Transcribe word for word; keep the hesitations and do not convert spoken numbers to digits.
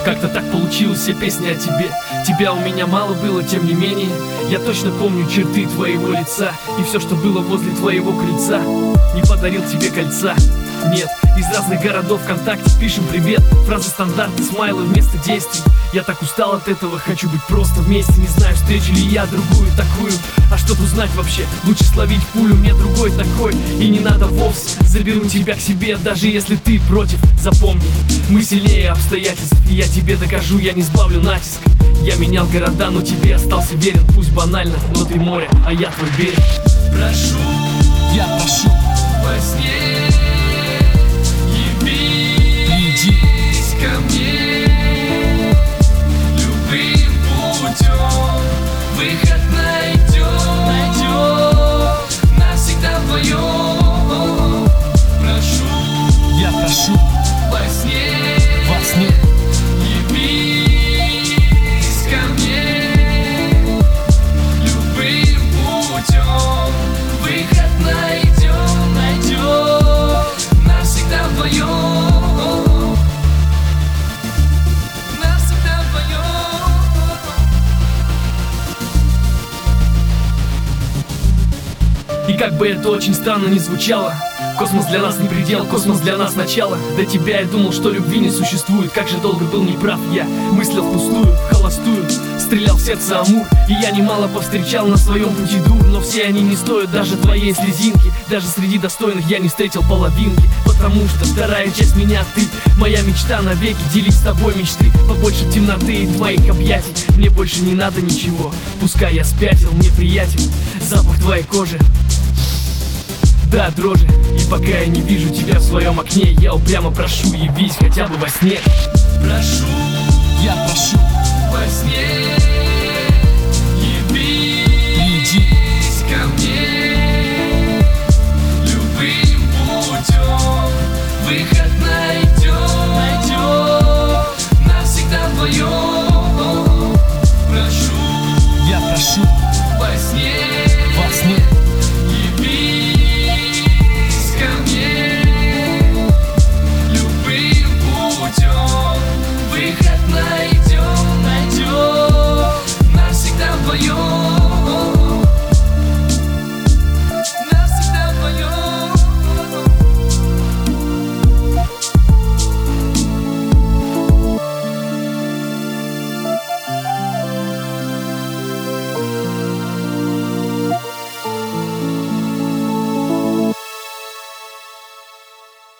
как-то так получилось, все песни о тебе. Тебя у меня мало было, тем не менее я точно помню черты твоего лица и все, что было возле твоего крыльца. Не подарил тебе кольца, нет. Из разных городов ВКонтакте пишем привет. Фразы стандарты, смайлы вместо действий. Я так устал от этого, хочу быть просто вместе. Не знаю, встречу ли я другую такую. А чтобы узнать вообще, лучше словить пулю. Мне другой такой, и не надо вовсе. Заберу тебя к себе, даже если ты против. Запомни, мы сильнее обстоятельств, и я тебе докажу, я не сбавлю натиск. Я менял города, но тебе остался верен. Пусть банально, но ты море, а я твой берег. Прошу, я прошу, во сне приди явись ко мне. Любым путем выход найдем, найдем навсегда вдвоем. Прошу, я прошу, во сне во сне явись ко мне. Любым путем выход найдем, найдем навсегда вдвоем. Навсегда вдвоем. И как бы это очень странно ни звучало, космос для нас не предел, космос для нас начало. До тебя я думал, что любви не существует. Как же долго был неправ я, мыслил впустую, в холостую. Стрелял в сердце Амур, и я немало повстречал на своем пути дур. Но все они не стоят даже твоей слезинки. Даже среди достойных я не встретил половинки. Потому что вторая часть меня ты. Моя мечта навеки делить с тобой мечты. Побольше темноты и твоих объятий. Мне больше не надо ничего, пускай я спятил. Мне приятен запах твоей кожи, да, дрожи. И пока я не вижу тебя в своем окне, я упрямо прошу, явись хотя бы во сне. Прошу, я прошу, во сне приди явись ко мне. Любым путем выход найдем.